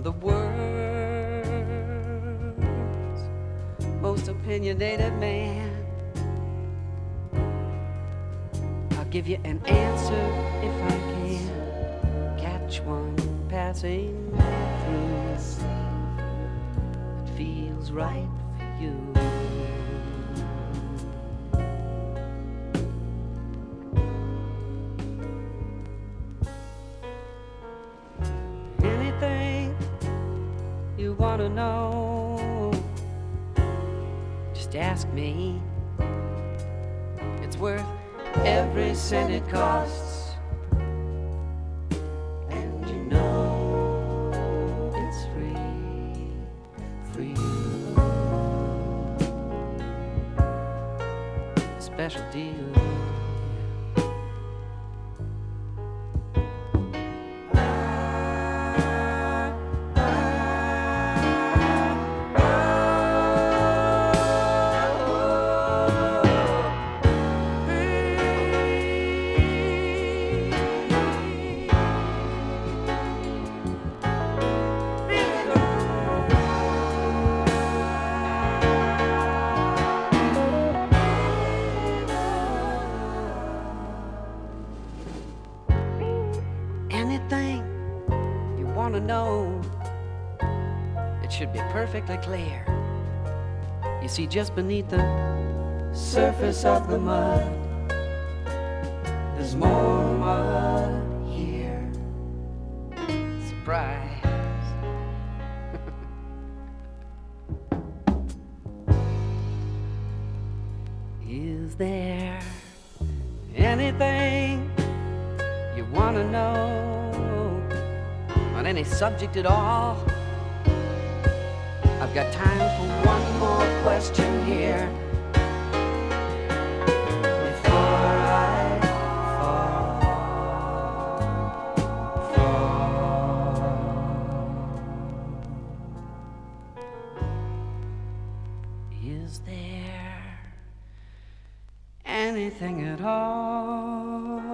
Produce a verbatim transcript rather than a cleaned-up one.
the world's most opinionated man. I'll give you an answer if I can catch one passing through. It feels right for you. Anything you want to know, just ask me. It's worth every cent it costs, and you know it's free for you. Special deal. Anything you want to know, it should be perfectly clear. You see, just beneath the surface of the mud, there's more mud here. Surprise. Is there anything you want to know on any subject at all? I've got time for one more question here before I fall, fall. Is there anything at all